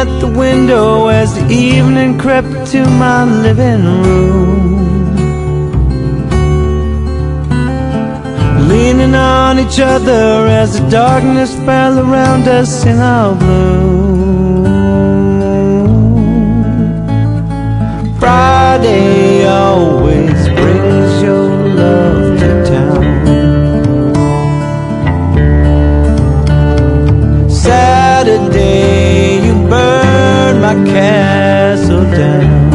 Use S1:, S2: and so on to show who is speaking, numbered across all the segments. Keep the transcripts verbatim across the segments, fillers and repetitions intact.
S1: at the window as the evening crept to my living room, leaning on each other as the darkness fell around us in our bloom. Friday always brings your love to town. Saturday you burn my castle down.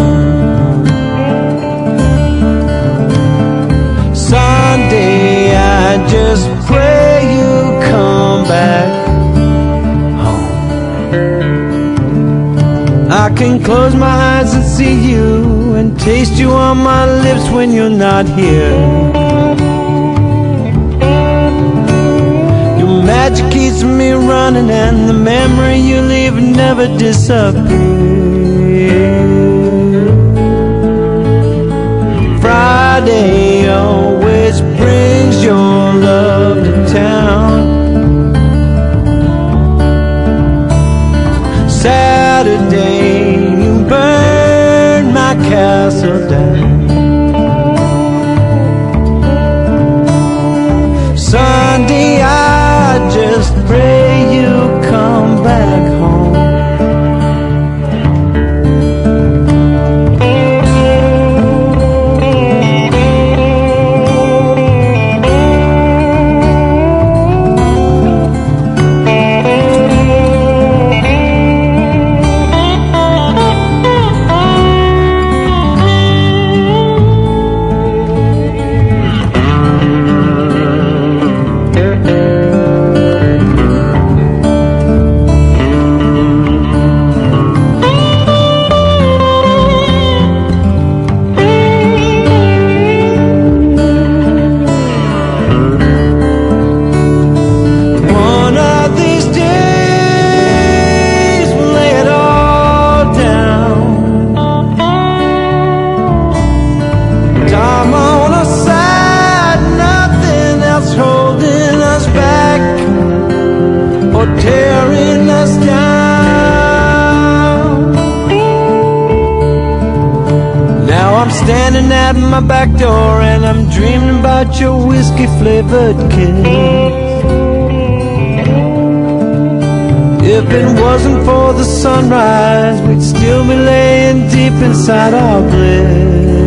S1: Sunday I just pray you come back home. I can close my eyes and see you and taste you on my lips when you're not here. Your magic keeps me running and the memory you leave never disappears. Friday always brings your love to town. Saturday you burn my castle down. Sunday I just pray you come back home. Tearing us down. Now I'm standing at my back door and I'm dreaming about your whiskey flavored kiss. If it wasn't for the sunrise, we'd still be laying deep inside our bliss.